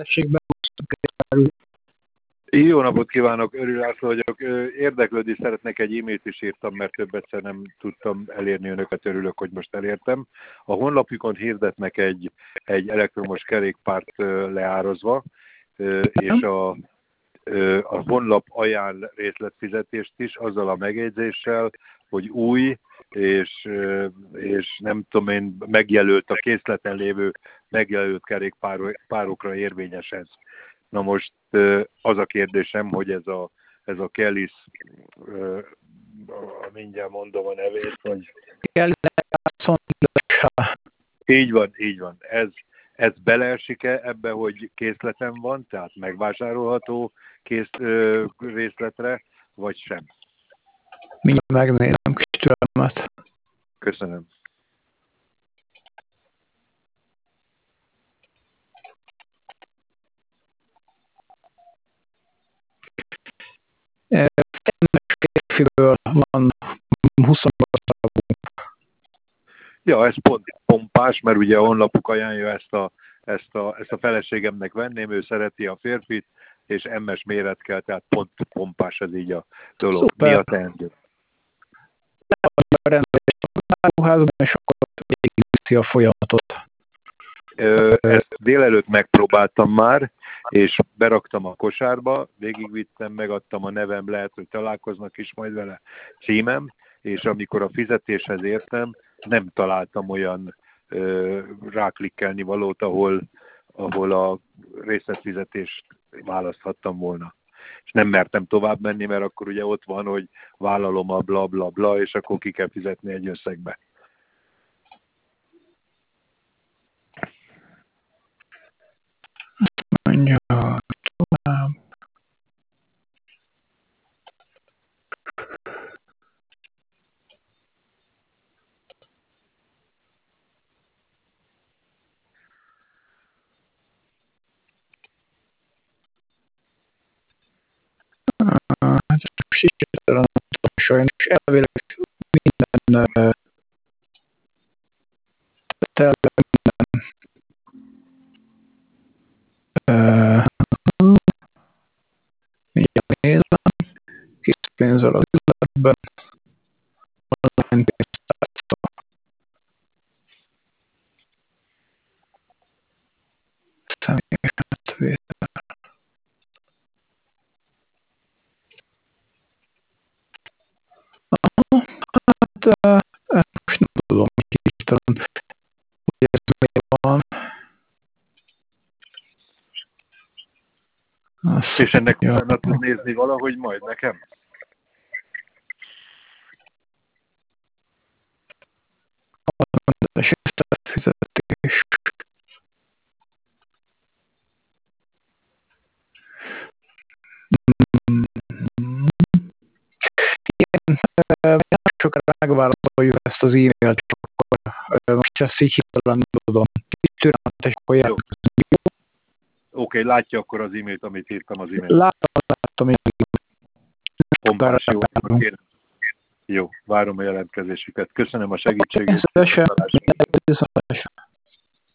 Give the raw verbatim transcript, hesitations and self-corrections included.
Tessék, Jó napot kívánok, Örül László vagyok. Érdeklődni szeretnék, egy e-mailt is írtam, mert több egyszer nem tudtam elérni önöket, örülök, hogy most elértem. A honlapjukon hirdetnek egy, egy elektromos kerékpárt leározva, és a, a honlap ajánl részletfizetést is, azzal a megjegyzéssel, hogy új, és, és nem tudom én, megjelölt a készleten lévő megjelölt kerékpárokra érvényes ez. Na most az a kérdésem, hogy ez a, ez a Kelis, mindjárt mondom a nevét, hogy... Így van, így van. Ez, ez beleesik-e ebbe, hogy készleten van, tehát megvásárolható kész részletre, vagy sem? Mindjárt megnézem kis türelmet. Köszönöm. Férfiből van huszonnyolc darabunk. Ja, ez pont pompás, mert ugye a honlapuk ajánlja ezt a, ezt a, ezt a feleségemnek venném, ő szereti a férfit, és em es méret kell, tehát pont pompás ez így a dolog. Szuper. Mi a teendő? Leadja a rendelést a áruházban, és akkor végigviszi a folyamatot. Ezt délelőtt megpróbáltam már, és beraktam a kosárba, végigvittem, megadtam a nevem, lehet, hogy találkoznak is majd vele, címem, és amikor a fizetéshez értem, nem találtam olyan ö, ráklikkelni valót, ahol, ahol a részletfizetést választhattam volna. És nem mertem tovább menni, mert akkor ugye ott van, hogy vállalom a bla bla bla, és akkor ki kell fizetni egy összegbe. Mondja tovább. Hát sikertelen, sajnos elvileg minden tele minden mindjárt nézem, készpénzzel az üzletben, online pénztárca. Személyes átvétel. Hát ezt most nem tudom, hogy hirtelen, hogy ez miért van. Azt És ennek mondja, utána tud nézni valahogy majd nekem? és fizetés. Igen, nem sokára megválaszoljuk ezt az e-mailt, csak akkor most ezt így hirtelen nem tudom. Kicsit türelmetes, hogy jelentkezni. Oké, okay, látja akkor az e-mailt, amit írtam az e-mailt. Láttam, láttam, én Pompás, jó. Kérem. Jó, várom a jelentkezésüket. Köszönöm a segítséget. Természetesen,